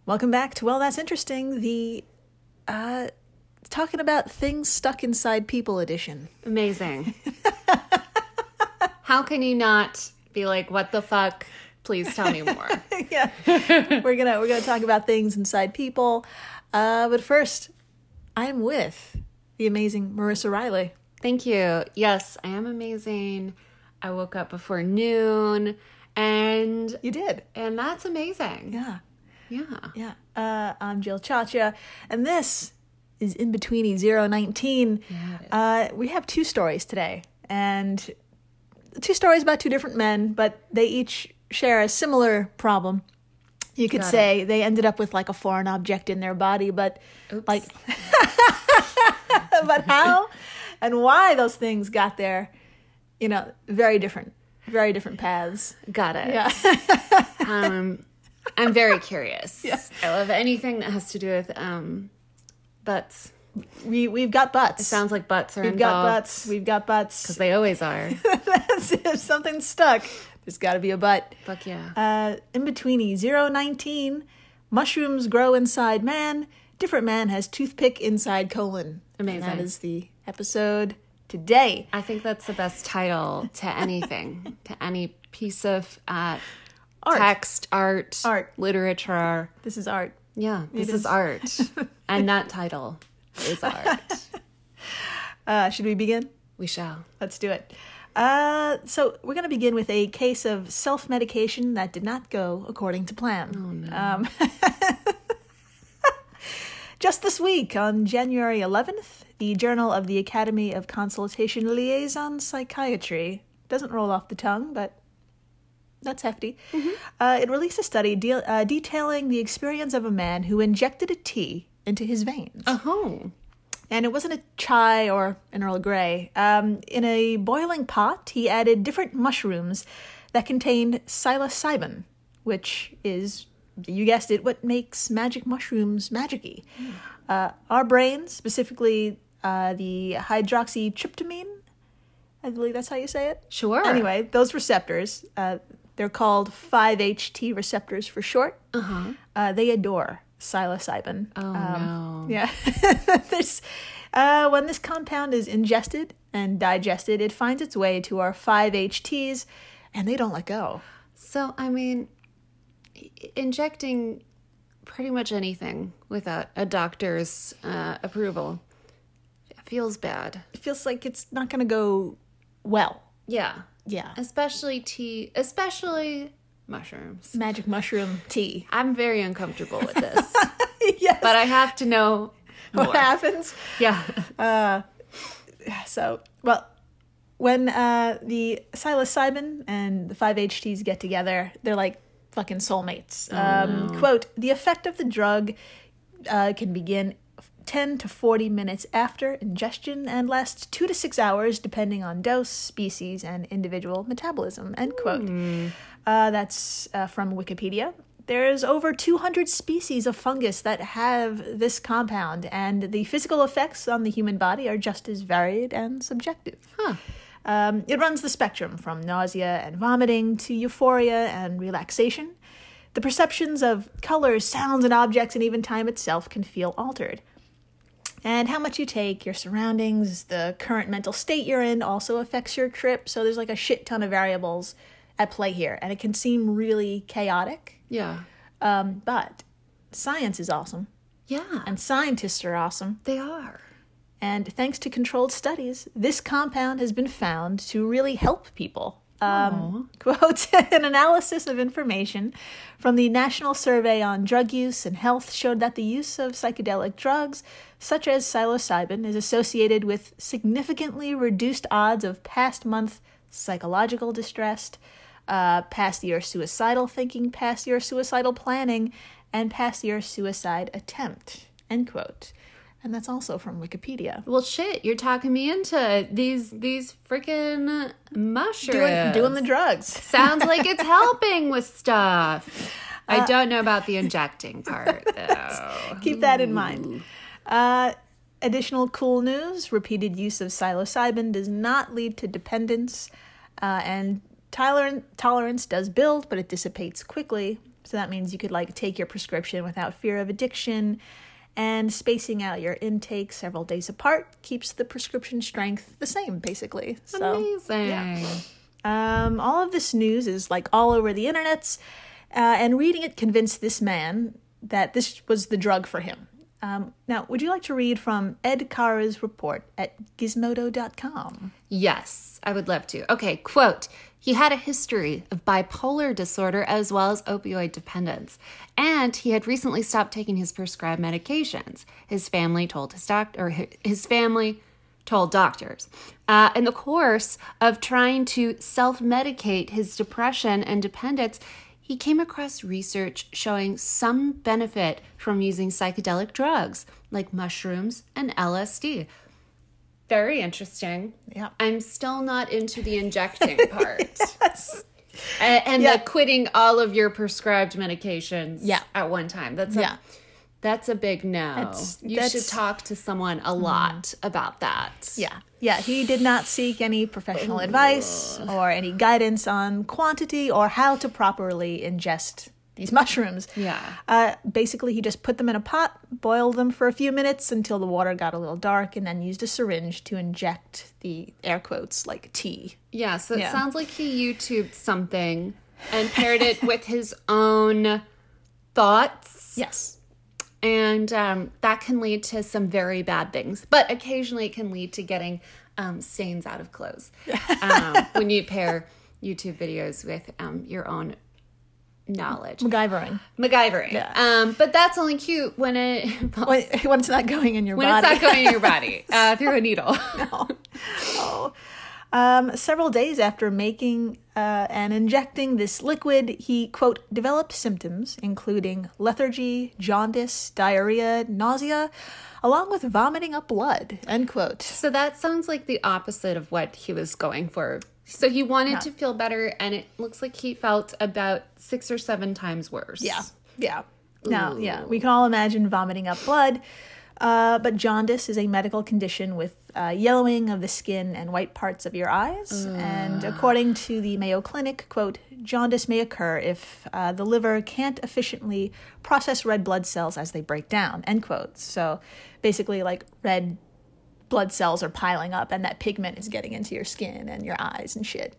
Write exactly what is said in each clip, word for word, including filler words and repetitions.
Welcome back to Well, That's Interesting, the uh, talking about things stuck inside people edition. Amazing. How can you not be like, what the fuck? Please tell me more. yeah, we're gonna we're gonna talk about things inside people, uh, but first, I'm with the amazing Marissa Riley. Thank you. Yes, I am amazing. I woke up before noon, and You did, and that's amazing. yeah. Yeah. Yeah, uh, I'm Jill Chacha, and this is In Betweeny zero nineteen. Yeah, it is. Uh, we have two stories today, and two stories about two different men, but they each share a similar problem. You could Got say they ended up with like a foreign object in their body, but Oops. like, but how and why those things got there, you know, very different, very different paths. Got it. Yeah. um, I'm very curious. Yeah. I love anything that has to do with um, butts. we we've got butts. It sounds like butts are We've got involved. butts. We've got butts. Because they always are. That's it. If something's stuck, there's got to be a butt. Fuck yeah. Uh, in betweeny zero nineteen, mushrooms grow inside man. Different man has toothpick inside colon. Amazing. And that is the episode today. I think that's the best title to anything, to any piece of uh, Art. text, art, Art. literature. This is art. Yeah, this is. is art. And that title is art. Uh, should we begin? We shall. Let's do it. Uh, so we're going to begin with a case of self-medication that did not go according to plan. Oh, no. Um, just this week, on January eleventh, the Journal of the Academy of Consultation Liaison Psychiatry, doesn't roll off the tongue, but that's hefty. Mm-hmm. Uh, it released a study de- uh, detailing the experience of a man who injected a tea into his veins. Oh. And it wasn't a chai or an Earl Grey. Um, in a boiling pot, he added different mushrooms that contained psilocybin, which is, you guessed it, what makes magic mushrooms magic-y. Mm. Uh, our brains, specifically uh, the hydroxytryptamine, I believe that's how you say it. Sure. Anyway, those receptors, uh, they're called five H T receptors for short. Uh-huh. Uh, they adore psilocybin. Oh, Um, no. Yeah. There's, uh, when this compound is ingested and digested, it finds its way to our five H Ts, and they don't let go. So, I mean, i- injecting pretty much anything without a doctor's uh, approval feels bad. It feels like it's not going to go well. Yeah. Yeah. Especially tea, especially mushrooms. Magic mushroom tea. I'm very uncomfortable with this, Yes. but I have to know more. What happens? Yeah. Uh, so, well, when uh, the psilocybin and the five H Ts get together, they're like fucking soulmates. Um, no. Quote, the effect of the drug uh, can begin ten to forty minutes after ingestion and lasts two to six hours depending on dose, species, and individual metabolism, end quote. Uh, that's uh, from Wikipedia. There's over two hundred species of fungus that have this compound, and the physical effects on the human body are just as varied and subjective. Huh. Um, it runs the spectrum from nausea and vomiting to euphoria and relaxation. The perceptions of colors, sounds, and objects, and even time itself can feel altered. And how much you take, your surroundings, the current mental state you're in also affects your trip. So there's like a shit ton of variables at play here, and it can seem really chaotic. Yeah. Um, but science is awesome, Yeah. and scientists are awesome. They are. And thanks to controlled studies, this compound has been found to really help people. Um, quote, an analysis of information from the National Survey on Drug Use and Health showed that the use of psychedelic drugs, such as psilocybin, is associated with significantly reduced odds of past month psychological distress, uh, past year suicidal thinking, past year suicidal planning, and past year suicide attempt, end quote. And that's also from Wikipedia. Well, shit, you're talking me into these these freaking mushrooms. Doing, doing the drugs. Sounds like it's helping with stuff. I don't know about the injecting part, though. Keep that in mind. Uh, additional cool news, repeated use of psilocybin does not lead to dependence, uh, and tolerant, tolerance does build, but it dissipates quickly. So that means you could like take your prescription without fear of addiction, and spacing out your intake several days apart keeps the prescription strength the same, basically. So, Amazing. Yeah. Um, all of this news is like all over the internets, uh, and reading it convinced this man that this was the drug for him. Um, now, would you like to read from Ed Carr's report at gizmodo dot com? Yes, I would love to. Okay, quote, he had a history of bipolar disorder as well as opioid dependence, and he had recently stopped taking his prescribed medications. His family told his doctor, or his family told doctors. Uh, in the course of trying to self-medicate his depression and dependence, he came across research showing some benefit from using psychedelic drugs like mushrooms and L S D. Very interesting. Yeah. I'm still not into the injecting part. Yes. And, and Yeah. the quitting all of your prescribed medications Yeah. at one time. That's a, Yeah. that's a big no. That's- you that's- should talk to someone a lot about that. Yeah. Yeah, he did not seek any professional advice or any guidance on quantity or how to properly ingest these mushrooms. Yeah. Uh, basically, he just put them in a pot, boiled them for a few minutes until the water got a little dark, and then used a syringe to inject the, air quotes, like tea. Yeah, so it Yeah. sounds like he YouTubed something and paired it with his own thoughts. Yes. And um, that can lead to some very bad things. But occasionally it can lead to getting um, stains out of clothes um, when you pair YouTube videos with um, your own knowledge. MacGyvering. MacGyvering. Yeah. Um, but that's only cute when it When, when it's not going in your when body. it's not going in your body uh, through a needle. Oh. Um, several days after making uh, and injecting this liquid, he, quote, developed symptoms including lethargy, jaundice, diarrhea, nausea, along with vomiting up blood, end quote. So that sounds like the opposite of what he was going for. So he wanted to feel better, and it looks like he felt about six or seven times worse. Yeah, yeah. Now, yeah, we can all imagine vomiting up blood, uh, but jaundice is a medical condition with uh, yellowing of the skin and white parts of your eyes. Ugh. And according to the Mayo Clinic, quote, jaundice may occur if uh, the liver can't efficiently process red blood cells as they break down, end quote. So basically, like, red blood cells are piling up and that pigment is getting into your skin and your eyes and shit.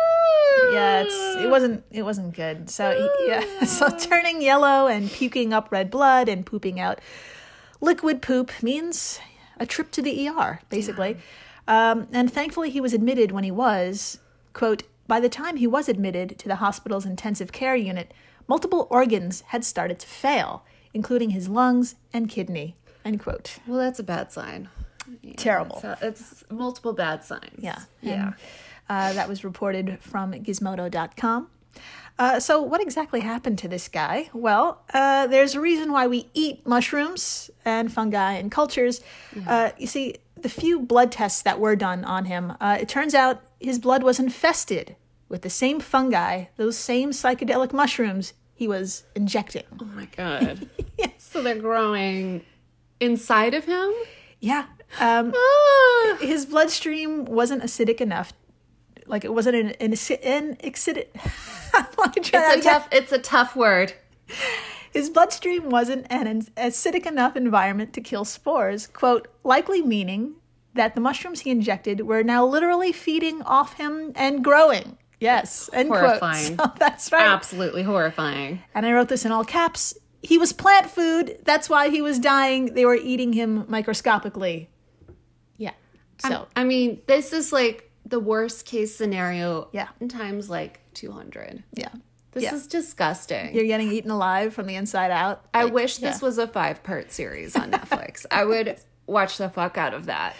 Yeah, it's it wasn't it wasn't good. So he- yeah, so turning yellow and puking up red blood and pooping out liquid poop means a trip to the E R, basically. Um, and thankfully, he was admitted when he was, quote, by the time he was admitted to the hospital's intensive care unit, multiple organs had started to fail, including his lungs and kidney, end quote. Well, that's a bad sign. Yeah, Terrible. It's, it's multiple bad signs. Yeah. Yeah. And, uh, that was reported from gizmodo dot com. Uh, so what exactly happened to this guy? Well, uh, there's a reason why we eat mushrooms and fungi and cultures. Yeah. Uh, you see, the few blood tests that were done on him, uh, it turns out his blood was infested with the same fungi, those same psychedelic mushrooms he was injecting. Oh my God. Yes. So they're growing inside of him? Yeah. Um, Ah. his bloodstream wasn't acidic enough. Like, it wasn't an, an, an acidic... It's a tough, it's a tough word. His bloodstream wasn't an acidic enough environment to kill spores, quote, likely meaning that the mushrooms he injected were now literally feeding off him and growing. Yes, end Horrifying. quote. So that's right. Absolutely horrifying. And I wrote this in all caps. He was plant food. That's why he was dying. They were eating him microscopically. Yeah. So, I mean, this is like the worst case scenario. Yeah. In times like two hundred. yeah. This Yeah. is disgusting. You're getting eaten alive from the inside out. I Like, wish this yeah. was a five-part series on Netflix. I would watch the fuck out of that.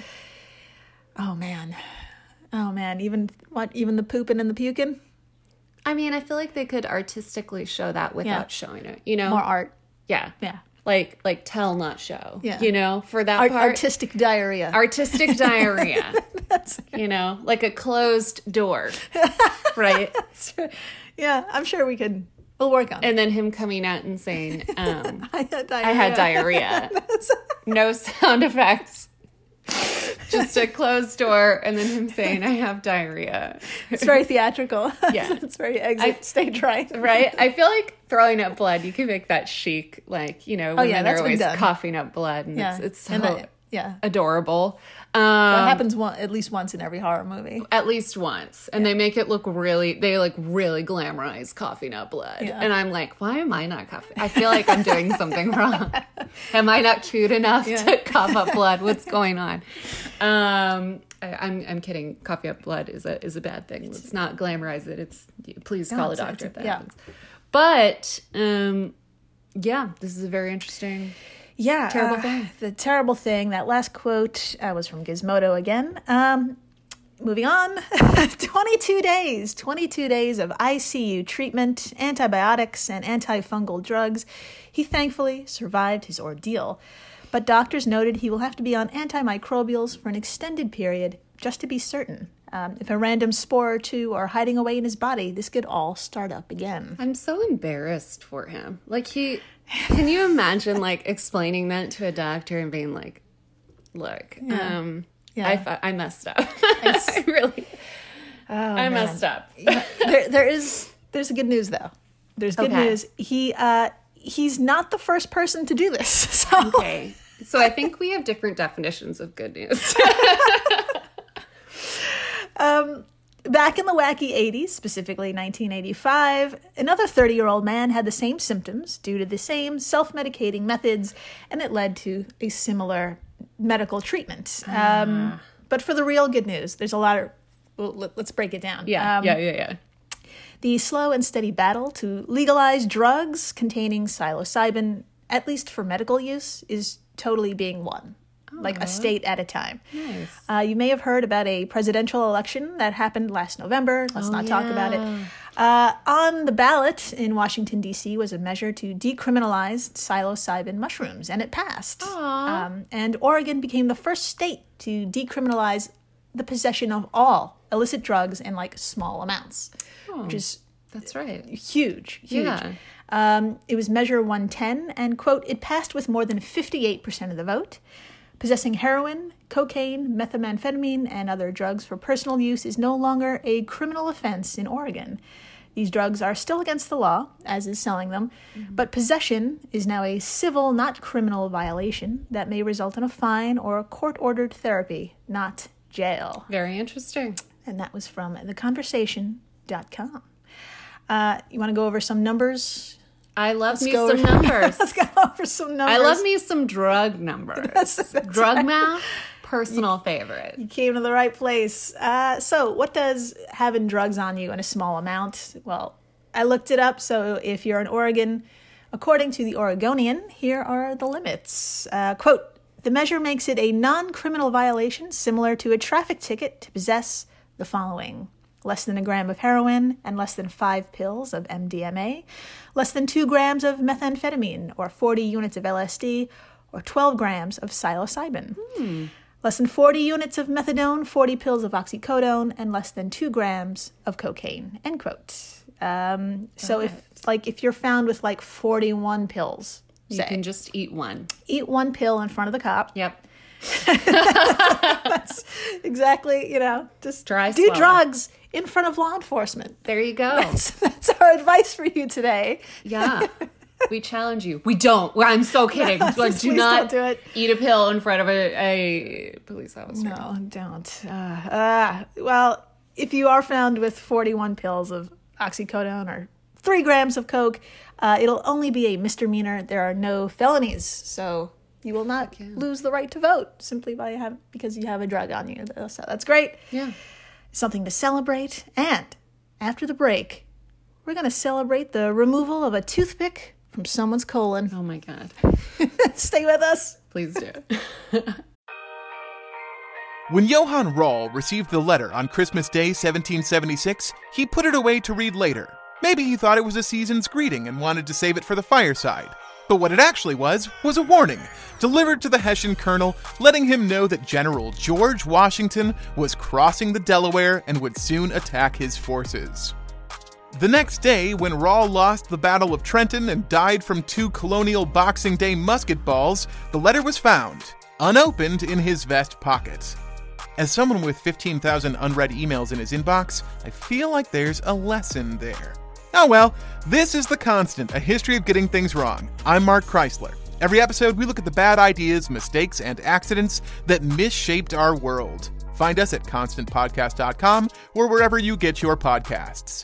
Oh, man. Oh, man. Even, what, even the pooping and the puking? I mean, I feel like they could artistically show that without Yeah. showing it. You know? More art. Yeah. Yeah. Like, like tell, not show. Yeah. You know, for that Art, part. artistic diarrhea. Artistic diarrhea. That's, You know, like a closed door. Right? yeah, I'm sure we could. We'll work on it. And then him coming out and saying, um, I had diarrhea. I had diarrhea. No sound effects. just a closed door, and then him saying, I have diarrhea. It's very theatrical. Yeah. It's very exit I, stage right. Right? I feel like throwing up blood, you can make that chic, like, you know, Oh, women yeah, are that's been always done. coughing up blood, and Yeah. it's, it's so And that- yeah. adorable. Um, That happens one, at least once in every horror movie. At least once. And they make it look really, they like really glamorize coughing up blood. Yeah. And I'm like, why am I not coughing? I feel like I'm doing something wrong. Am I not cute enough Yeah. to cough up blood? What's going on? Um, I, I'm I'm kidding. Coughing up blood is a is a bad thing. Let's not glamorize it. It's please No, call a it's a- doctor if it's a- that yeah. happens. But um, yeah, this is a very interesting. Yeah. Terrible uh, thing. The terrible thing. That last quote uh, was from Gizmodo again. Um, moving on. twenty-two days. twenty-two days of I C U treatment, antibiotics, and antifungal drugs. He thankfully survived his ordeal. But doctors noted he will have to be on antimicrobials for an extended period just to be certain. Um, if a random spore or two are hiding away in his body, this could all start up again. I'm so embarrassed for him. Like he, can you imagine like explaining that to a doctor and being like, "Look, um, Yeah. I fu- I messed up. I really, Oh, I man. messed up." there, there is there's good news though. There's good Okay. news. He uh, he's not the first person to do this. So Okay, so I think we have different definitions of good news. back in the wacky eighties, specifically nineteen eighty-five, another thirty-year-old man had the same symptoms due to the same self-medicating methods, and it led to a similar medical treatment. Um, but for the real good news, there's a lot of. Well, let, let's break it down. yeah, Um, yeah, yeah, yeah. The slow and steady battle to legalize drugs containing psilocybin, at least for medical use, is totally being won, like a state at a time. Nice. Uh, you may have heard about a presidential election that happened last November. Let's Oh, not talk about it. yeah. Uh, on the ballot in Washington, D C was a measure to decriminalize psilocybin mushrooms, and it passed. Aw. Um, and Oregon became the first state to decriminalize the possession of all illicit drugs in like small amounts, which is That's right. huge, huge. Yeah. Um, it was Measure one ten, and, quote, it passed with more than fifty-eight percent of the vote. Possessing heroin, cocaine, methamphetamine, and other drugs for personal use is no longer a criminal offense in Oregon. These drugs are still against the law, as is selling them, but possession is now a civil, not criminal violation that may result in a fine or a court-ordered therapy, not jail. Very interesting. And that was from the conversation dot com. Uh, you want to go over some numbers? I love me go some over- numbers. Let's go over some numbers. I love me some drug numbers. That's- that's drug right. math, personal favorite. You came to the right place. Uh, so, what does having drugs on you in a small amount? Well, I looked it up. So, if you're in Oregon, according to the Oregonian, here are the limits. Uh, quote, the measure makes it a non-criminal violation similar to a traffic ticket to possess the following: less than a gram of heroin and less than five pills of M D M A, less than two grams of methamphetamine or forty units of L S D, or twelve grams of psilocybin. Less than forty units of methadone, forty pills of oxycodone, and less than two grams of cocaine, end quote. Um, so if like if you're found with like forty-one pills, You say, can just eat one. eat one pill in front of the cop. Yep. That's exactly, you know, just Dry do swallow. drugs in front of law enforcement. There you go. That's, that's our advice for you today. Yeah. We challenge you. We don't. Well, I'm so kidding. Like, Please do not don't do it. eat a pill in front of a, a police officer. No, don't. Uh, uh, well, if you are found with forty-one pills of oxycodone or three grams of coke, uh, it'll only be a misdemeanor. There are no felonies, so you will not lose the right to vote simply by have because you have a drug on you. So that's great. Yeah. Something to celebrate. And after the break, we're going to celebrate the removal of a toothpick from someone's colon. Oh my God. Stay with us. Please do. When Johann Rall received the letter on Christmas Day seventeen seventy-six, he put it away to read later. Maybe he thought it was a season's greeting and wanted to save it for the fireside. But what it actually was, was a warning, delivered to the Hessian colonel, letting him know that General George Washington was crossing the Delaware and would soon attack his forces. The next day, when Rall lost the Battle of Trenton and died from two colonial Boxing Day musket balls, the letter was found, unopened in his vest pocket. As someone with fifteen thousand unread emails in his inbox, I feel like there's a lesson there. Oh well, this is The Constant, a history of getting things wrong. I'm Mark Chrysler. Every episode, we look at the bad ideas, mistakes, and accidents that misshaped our world. Find us at constant podcast dot com or wherever you get your podcasts.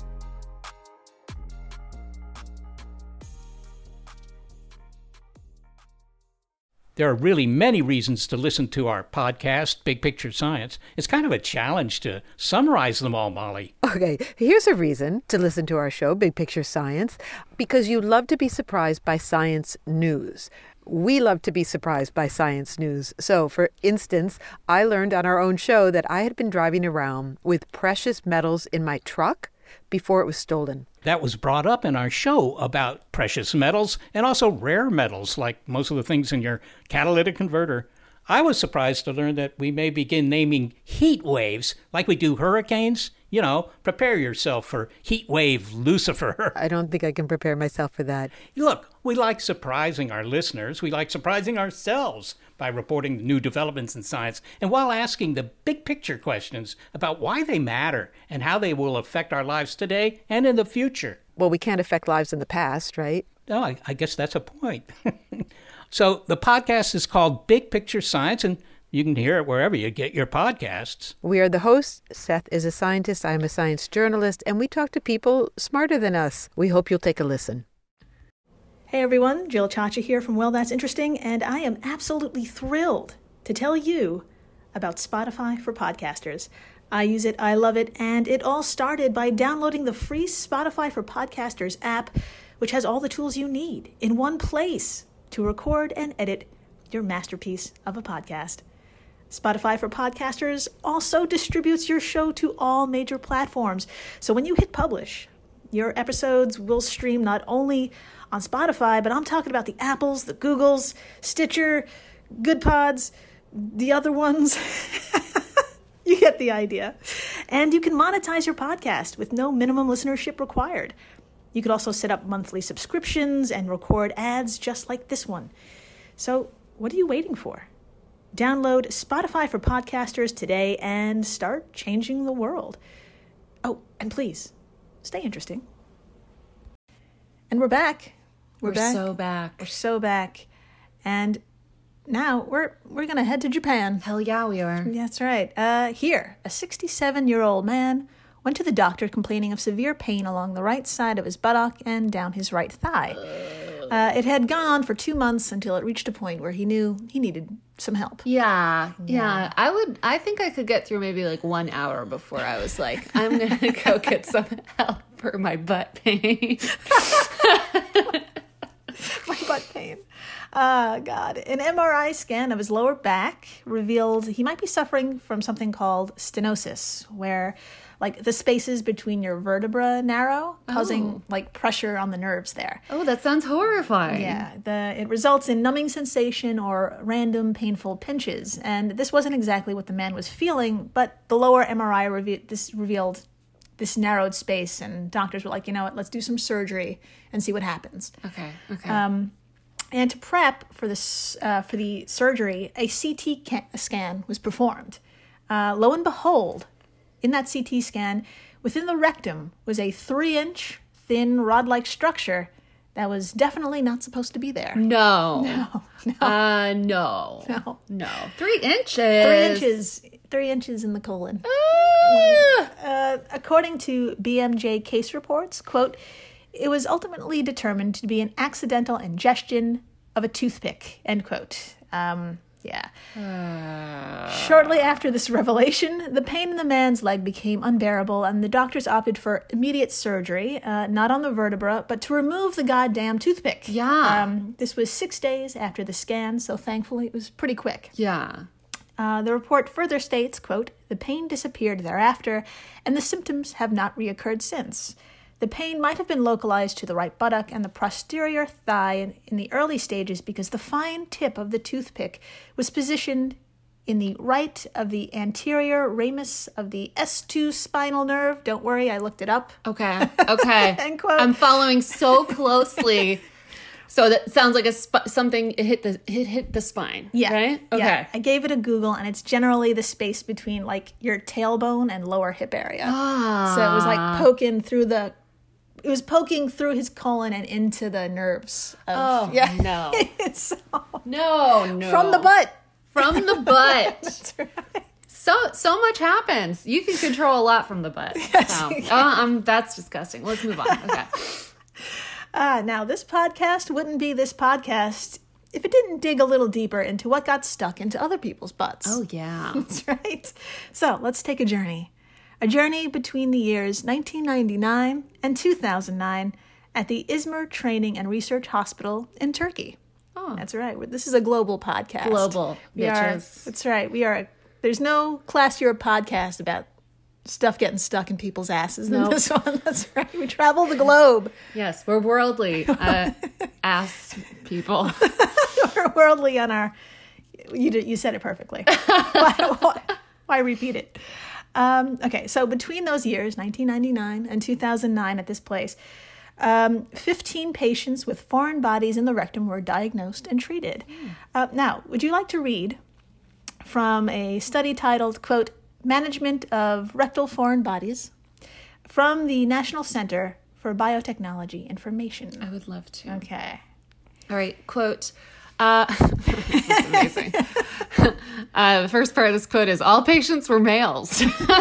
There are really many reasons to listen to our podcast, Big Picture Science. It's kind of a challenge to summarize them all, Molly. Okay, here's a reason to listen to our show, Big Picture Science, because you love to be surprised by science news. We love to be surprised by science news. So, for instance, I learned on our own show that I had been driving around with precious metals in my truck before it was stolen. That was brought up in our show about precious metals and also rare metals, like most of the things in your catalytic converter. I was surprised to learn that we may begin naming heat waves like we do hurricanes. You know, prepare yourself for heat wave Lucifer. I don't think I can prepare myself for that. Look, we like surprising our listeners. We like surprising ourselves by reporting new developments in science and while asking the big picture questions about why they matter and how they will affect our lives today and in the future. Well, we can't affect lives in the past, right? Oh, I, I guess that's a point. So the podcast is called Big Picture Science, and you can hear it wherever you get your podcasts. We are the hosts. Seth is a scientist. I'm a science journalist, and we talk to people smarter than us. We hope you'll take a listen. Hey everyone, Jill Chacha here from Well That's Interesting, and I am absolutely thrilled to tell you about Spotify for podcasters. I use it, I love it, and it all started by downloading the free Spotify for Podcasters app, which has all the tools you need in one place to record and edit your masterpiece of a podcast. Spotify for Podcasters also distributes your show to all major platforms. So when you hit publish, your episodes will stream not only on Spotify, but I'm talking about the Apples, the Googles, Stitcher, Good Pods, the other ones. You get the idea. And you can monetize your podcast with no minimum listenership required. You could also set up monthly subscriptions and record ads just like this one. So what are you waiting for? Download Spotify for Podcasters today and start changing the world. Oh, and please, stay interesting. And we're back. We're, We're back. so back. We're so back. And now we're we're going to head to Japan. Hell yeah, we are. That's right. Uh, here, a sixty-seven-year-old man went to the doctor complaining of severe pain along the right side of his buttock and down his right thigh. Uh, it had gone on for two months until it reached a point where he knew he needed some help. Yeah, yeah. I would, I think I could get through maybe like one hour before I was like, I'm going to go get some help for my butt pain. My butt pain. Oh, God. An M R I scan of his lower back revealed he might be suffering from something called stenosis, where like the spaces between your vertebra narrow, causing Oh. like pressure on the nerves there. Oh, that sounds horrifying. Yeah, the it results in numbing sensation or random painful pinches. And this wasn't exactly what the man was feeling, but the lower M R I reve- this revealed this narrowed space, and doctors were like, you know what, let's do some surgery and see what happens. Okay, okay. Um, and to prep for this uh, for the surgery, a C T ca- scan was performed. Uh, lo and behold, in that C T scan, within the rectum was a three-inch thin rod-like structure that was definitely not supposed to be there. no. No, no, Uh, no. no. No. Three inches. Three inches, three inches in the colon. Ah! Uh, according to B M J case reports, quote, it was ultimately determined to be an accidental ingestion of a toothpick, end quote. Um, yeah. Uh, Shortly after this revelation, the pain in the man's leg became unbearable, and the doctors opted for immediate surgery, uh, not on the vertebra, but to remove the goddamn toothpick. Yeah. Um, this was six days after the scan, so thankfully it was pretty quick. yeah. Uh, the report further states, quote, the pain disappeared thereafter, and the symptoms have not reoccurred since. The pain might have been localized to the right buttock and the posterior thigh in, in the early stages because the fine tip of the toothpick was positioned in the right of the anterior ramus of the S two spinal nerve. Don't worry, I looked it up. Okay. Okay. End quote. I'm following so closely. So that sounds like a sp- something it hit the hit hit the spine. Yeah. Right? Okay. Yeah. I gave it a Google, and it's generally the space between like your tailbone and lower hip area. Ah. So it was like poking through the. It was poking through his colon and into the nerves. Of, Oh, yeah. no. so, No, no. from the butt. From the butt. That's right. So so much happens. You can control a lot from the butt. Yes, so, you can. uh, um, that's disgusting. Let's move on. Okay. Ah, now this podcast wouldn't be this podcast if it didn't dig a little deeper into what got stuck into other people's butts. Oh yeah. That's right. So let's take a journey. A journey between the years nineteen ninety-nine and two thousand nine at the Izmir Training and Research Hospital in Turkey. Oh. That's right. This is a global podcast. Global, We are, bitches. that's right. We are. A, there's no classier podcast about stuff getting stuck in people's asses than Nope. this one. That's right. We travel the globe. Yes, we're worldly uh, ass people. We're worldly on our. You did, you said it perfectly. why, why, why repeat it? Um, okay, so between those years, nineteen ninety-nine and two thousand nine, at this place, um, fifteen patients with foreign bodies in the rectum were diagnosed and treated. Uh, now, would you like to read from a study titled, quote, Management of Rectal Foreign Bodies from the National Center for Biotechnology Information? I would love to. Okay. All right, quote. Uh, this is amazing. uh, the first part of this quote is, all patients were males.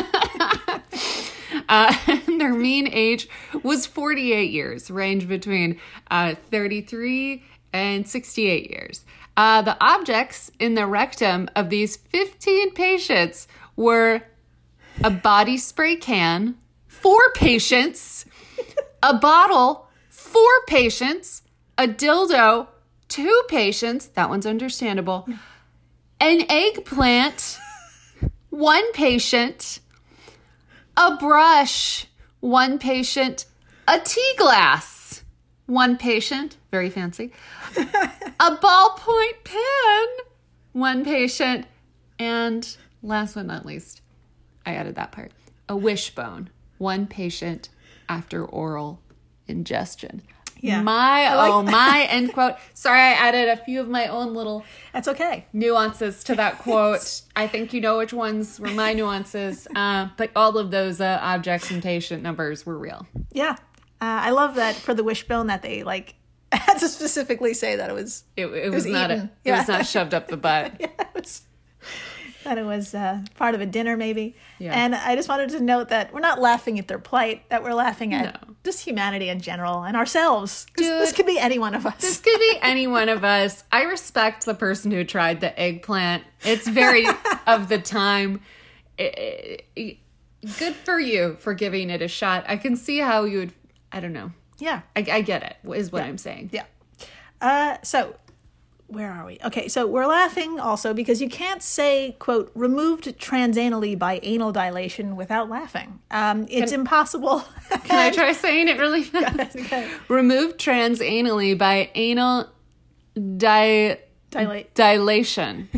uh, and their mean age was forty-eight years, range between uh, thirty-three and sixty-eight years. Uh, the objects in the rectum of these fifteen patients were a body spray can, four patients, a bottle, four patients, a dildo, two patients, that one's understandable, an eggplant, one patient, a brush, one patient, a tea glass, one patient, very fancy, a ballpoint pen, one patient, and last but not least, I added that part, a wishbone, one patient after oral ingestion. Yeah. My, like oh that. my, end quote. Sorry, I added a few of my own little That's okay. nuances to that quote. I think you know which ones were my nuances, uh, but all of those uh, objects and patient numbers were real. Yeah. Uh, I love that for the wishbone that they like had to specifically say that it was It, it, was, was not a, eaten. it Yeah. was not shoved up the butt. yeah, it was, that it was uh, part of a dinner maybe. Yeah. And I just wanted to note that we're not laughing at their plight, that we're laughing at No. just humanity in general and ourselves. 'Cause Dude. this could be any one of us. This could be any one of us. I respect the person who tried the eggplant. It's very of the time. It- it- good for you for giving it a shot. I can see how you would, I don't know. yeah. I, I get it, is what I'm saying. Yeah. Uh, so, where are we? Okay, so we're laughing also because you can't say, quote, removed transanally by anal dilation without laughing. Um, it's impossible. Can I try saying it really fast? Okay. Removed transanally by anal di- Dilate. dilation.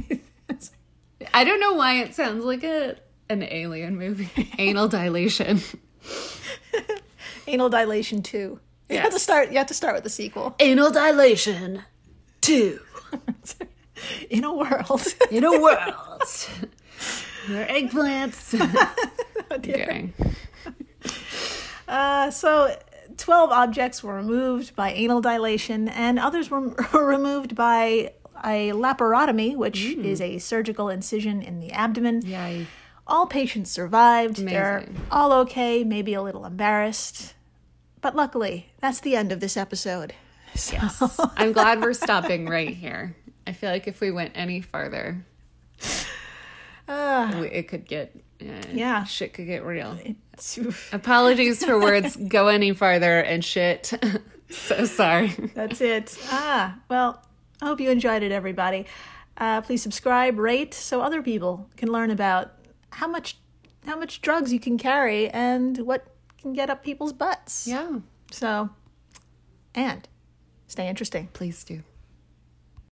I don't know why it sounds like a an alien movie. Anal dilation. Anal dilation two. You have to Yes. start. You have to start with the sequel. Anal dilation two. In a world. In a world where eggplants. Oh, dear. Kidding. Uh, so, twelve objects were removed by anal dilation, and others were removed by a laparotomy, which is a surgical incision in the abdomen. Yay. All patients survived. They're Amazing. all okay, maybe a little embarrassed. But luckily, that's the end of this episode. So, Yes. I'm glad we're stopping right here. I feel like if we went any farther, uh, we- it could get, uh, Yeah. shit could get real. it's, Apologies for words go any farther and shit. So sorry. that's it. Ah, well, I hope you enjoyed it, everybody. Uh, please subscribe, rate, so other people can learn about how much how much drugs you can carry and what can get up people's butts. Yeah, So, and stay interesting. please do.